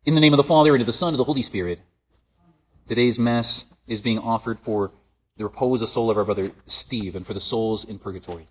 In the name of the Father, and of the Son, and of the Holy Spirit. Today's Mass is being offered for the repose of soul of our brother Steve, and for the souls in purgatory.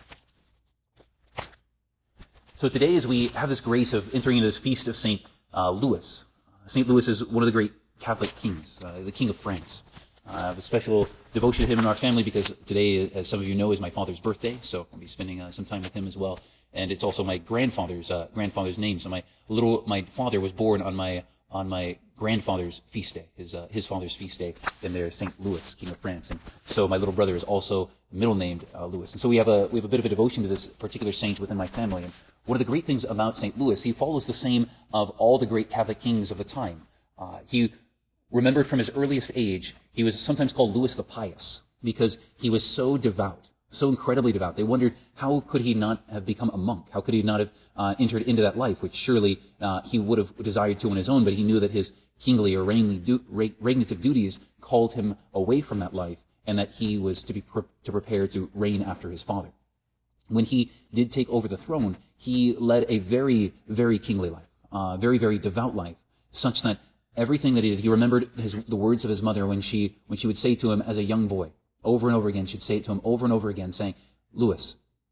So today, as we have this grace of entering into this feast of St. Louis. St. Louis is one of the great Catholic kings, the King of France. I have a special devotion to him in our family because today, as some of you know, is my father's birthday, so I'll be spending some time with him as well. And it's also my grandfather's name. So my father was born on my grandfather's feast day, his father's feast day, and there's St. Louis, King of France. And so my little brother is also middle named Louis. And so we have a bit of a devotion to this particular saint within my family. And one of the great things about St. Louis, he follows the same of all the great Catholic kings of the time. He remembered from his earliest age, he was sometimes called Louis the Pious because he was so devout. So incredibly devout. They wondered, how could he not have become a monk? How could he not have entered into that life, which surely he would have desired to on his own, but he knew that his kingly or regnative duties called him away from that life, and that he was to prepare to reign after his father. When he did take over the throne, he led a very, very kingly life, very, very devout life, such that everything that he did, he remembered the words of his mother when she would say to him as a young boy, over and over again, she'd say it to him over and over again, saying, Louis,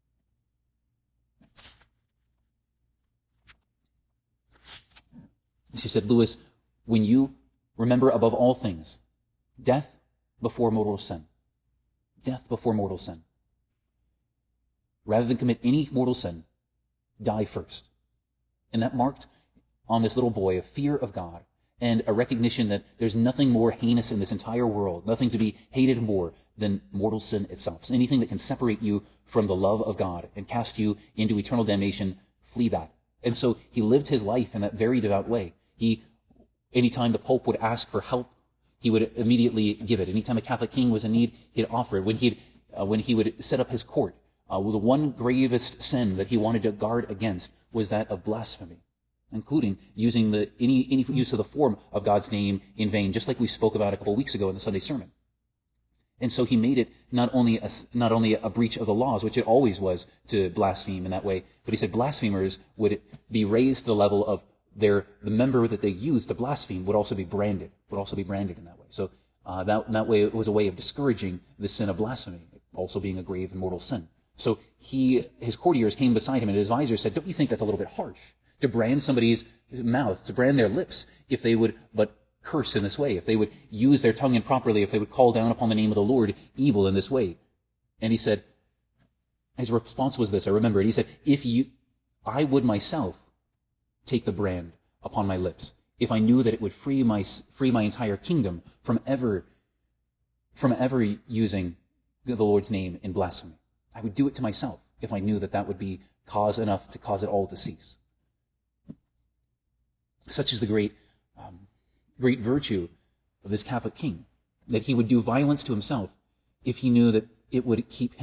she said, Louis, when you remember above all things, death before mortal sin, death before mortal sin, rather than commit any mortal sin, die first. And that marked on this little boy a fear of God, and a recognition that there's nothing more heinous in this entire world, nothing to be hated more than mortal sin itself. So anything that can separate you from the love of God and cast you into eternal damnation, flee that. And so he lived his life in that very devout way. Anytime the Pope would ask for help, he would immediately give it. Anytime a Catholic king was in need, he'd offer it. When he would set up his court, the one gravest sin that he wanted to guard against was that of blasphemy, including using any use of the form of God's name in vain, just like we spoke about a couple of weeks ago in the Sunday sermon. And so he made it not only a breach of the laws, which it always was to blaspheme in that way, but he said blasphemers would be raised to the level of the member that they used to blaspheme would also be branded in that way. So that way it was a way of discouraging the sin of blasphemy, also being a grave and mortal sin. So his courtiers came beside him, and his advisors said, don't you think that's a little bit harsh to brand somebody's mouth, to brand their lips, if they would but curse in this way, if they would use their tongue improperly, if they would call down upon the name of the Lord evil in this way? And he said, his response was this, I remember it, he said, I would myself take the brand upon my lips, if I knew that it would free my entire kingdom from ever using the Lord's name in blasphemy. I would do it to myself if I knew that would be cause enough to cause it all to cease. Such is the great virtue of this Catholic king, that he would do violence to himself if he knew that it would keep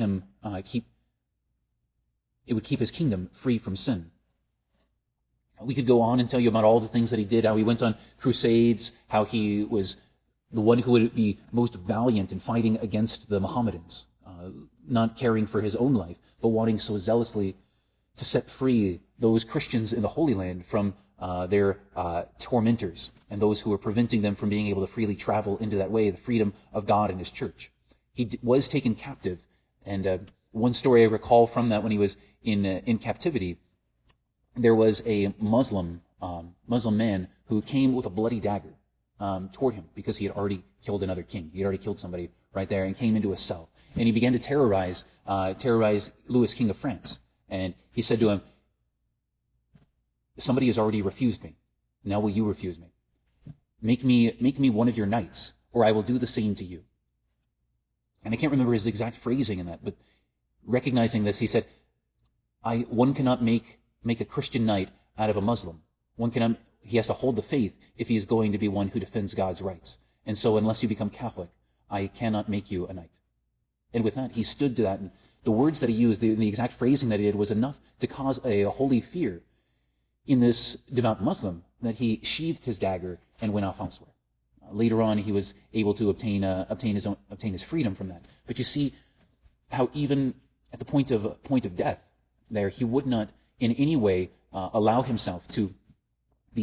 his kingdom free from sin. We could go on and tell you about all the things that he did, how he went on crusades, how he was the one who would be most valiant in fighting against the Mohammedans, not caring for his own life, but wanting so zealously to set free those Christians in the Holy Land from their tormentors and those who were preventing them from being able to freely travel into that way, the freedom of God and his church. He was taken captive, and one story I recall from that, when he was in captivity, there was a Muslim man who came with a bloody dagger toward him because he had already killed another king. He had already killed somebody right there and came into a cell. And he began to terrorize Louis, King of France. And he said to him, somebody has already refused me. Now will you refuse me? Make me one of your knights, or I will do the same to you. And I can't remember his exact phrasing in that, but recognizing this, he said, one cannot make a Christian knight out of a Muslim. He has to hold the faith if he is going to be one who defends God's rights. And so unless you become Catholic, I cannot make you a knight. And with that, he stood to that. And the words that he used, the exact phrasing that he did, was enough to cause a holy fear in this devout Muslim that he sheathed his dagger and went off elsewhere. Later on, he was able to obtain his freedom from that. But you see how even at the point of death, there he would not in any way allow himself to be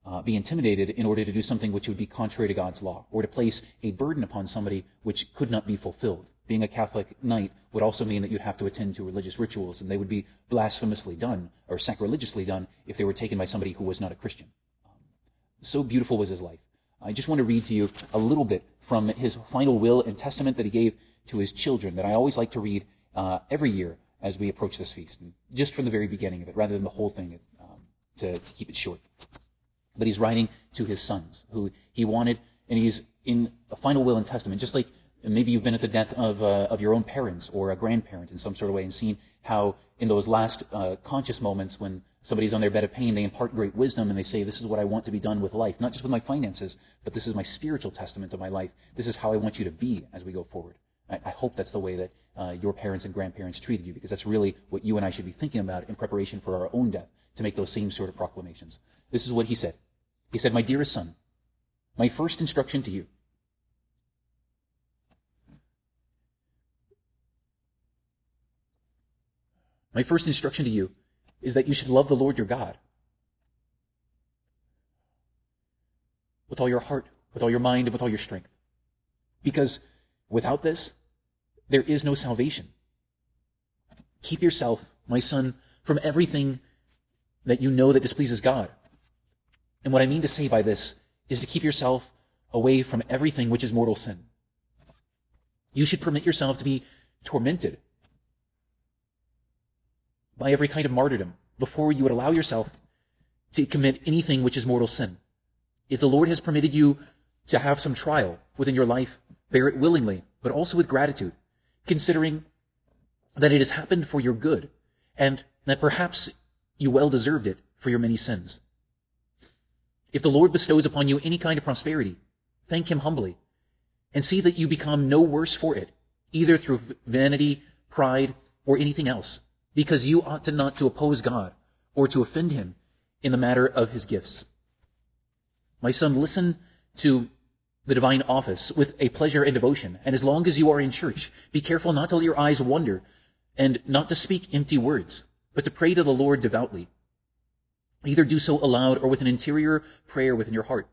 be intimidated in order to do something which would be contrary to God's law, or to place a burden upon somebody which could not be fulfilled. Being a Catholic knight would also mean that you'd have to attend to religious rituals, and they would be blasphemously done, or sacrilegiously done, if they were taken by somebody who was not a Christian. So beautiful was his life. I just want to read to you a little bit from his final will and testament that he gave to his children, that I always like to read every year as we approach this feast, and just from the very beginning of it, rather than the whole thing, to keep it short. But he's writing to his sons, who he wanted, and he's in a final will and testament, just like maybe you've been at the death of your own parents or a grandparent in some sort of way, and seen how in those last conscious moments when somebody's on their bed of pain, they impart great wisdom, and they say, this is what I want to be done with life, not just with my finances, but this is my spiritual testament of my life. This is how I want you to be as we go forward. I hope that's the way that your parents and grandparents treated you, because that's really what you and I should be thinking about in preparation for our own death, to make those same sort of proclamations. This is what he said. He said, "My dearest son, my first instruction to you is that you should love the Lord your God with all your heart, with all your mind, and with all your strength. Because without this, there is no salvation. Keep yourself, my son, from everything that you know that displeases God." And what I mean to say by this is to keep yourself away from everything which is mortal sin. You should permit yourself to be tormented by every kind of martyrdom before you would allow yourself to commit anything which is mortal sin. If the Lord has permitted you to have some trial within your life, bear it willingly, but also with gratitude, considering that it has happened for your good, and that perhaps you well deserved it for your many sins. If the Lord bestows upon you any kind of prosperity, thank him humbly, and see that you become no worse for it, either through vanity, pride, or anything else, because you ought not to oppose God or to offend him in the matter of his gifts. My son, listen to the divine office with a pleasure and devotion, and as long as you are in church, be careful not to let your eyes wander, and not to speak empty words, but to pray to the Lord devoutly. Either do so aloud or with an interior prayer within your heart.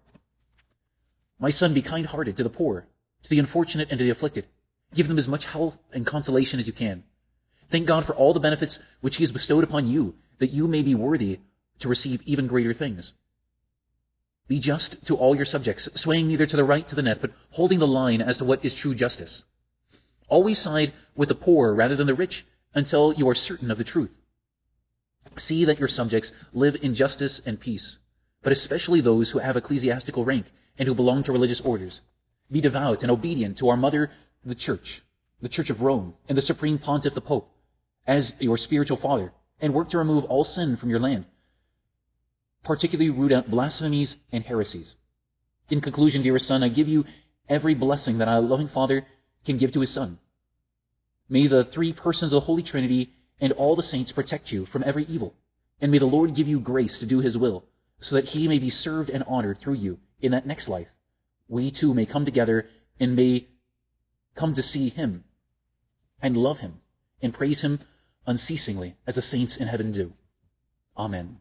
My son, be kind-hearted to the poor, to the unfortunate, and to the afflicted. Give them as much help and consolation as you can. Thank God for all the benefits which he has bestowed upon you, that you may be worthy to receive even greater things. Be just to all your subjects, swaying neither to the right to the left, but holding the line as to what is true justice. Always side with the poor rather than the rich, until you are certain of the truth. See that your subjects live in justice and peace, but especially those who have ecclesiastical rank and who belong to religious orders. Be devout and obedient to our mother, the Church of Rome, and the Supreme Pontiff, the Pope, as your spiritual father, and work to remove all sin from your land, particularly root out blasphemies and heresies. In conclusion, dearest son, I give you every blessing that a loving father can give to his son. May the three persons of the Holy Trinity and all the saints protect you from every evil, and may the Lord give you grace to do his will, so that he may be served and honored through you in that next life. We too may come together and may come to see him and love him and praise him unceasingly as the saints in heaven do. Amen.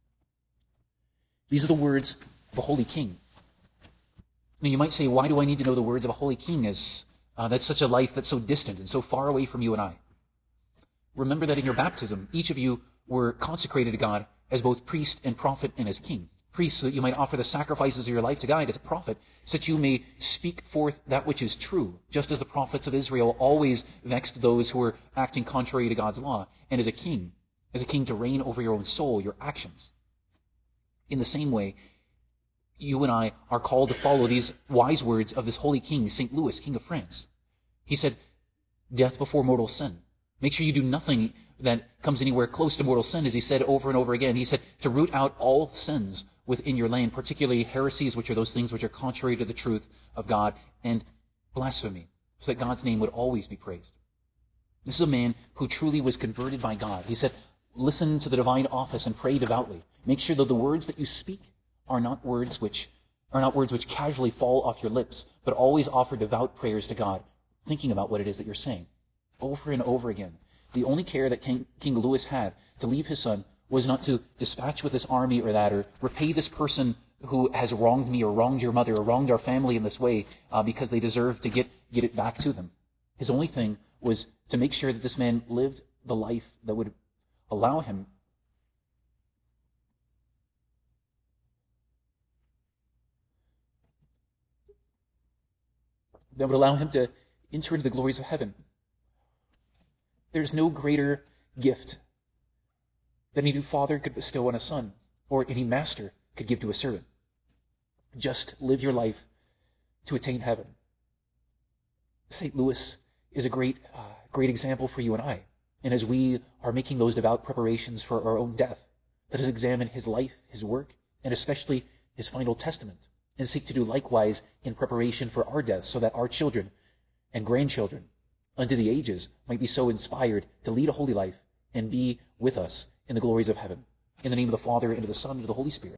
These are the words of a holy king. Now you might say, why do I need to know the words of a holy king? As that's such a life that's so distant and so far away from you and I. Remember that in your baptism, each of you were consecrated to God as both priest and prophet and as king. Priest, so that you might offer the sacrifices of your life to God, as a prophet, so that you may speak forth that which is true, just as the prophets of Israel always vexed those who were acting contrary to God's law, and as a king to reign over your own soul, your actions. In the same way, you and I are called to follow these wise words of this holy king, St. Louis, King of France. He said, death before mortal sin. Make sure you do nothing that comes anywhere close to mortal sin, as he said over and over again. He said to root out all sins within your land, particularly heresies, which are those things which are contrary to the truth of God, and blasphemy, so that God's name would always be praised. This is a man who truly was converted by God. He said, listen to the divine office and pray devoutly. Make sure that the words that you speak are not words which casually fall off your lips, but always offer devout prayers to God, thinking about what it is that you're saying. Over and over again. The only care that King Louis had to leave his son was not to dispatch with this army or that, or repay this person who has wronged me or wronged your mother or wronged our family in this way because they deserve to get it back to them. His only thing was to make sure that this man lived the life that would allow him to enter into the glories of heaven. There's no greater gift that any father could bestow on a son, or any master could give to a servant. Just live your life to attain heaven. St. Louis is a great example for you and I. And as we are making those devout preparations for our own death, let us examine his life, his work, and especially his final testament, and seek to do likewise in preparation for our death, so that our children and grandchildren unto the ages might be so inspired to lead a holy life and be with us in the glories of heaven. In the name of the Father, and of the Son, and of the Holy Spirit.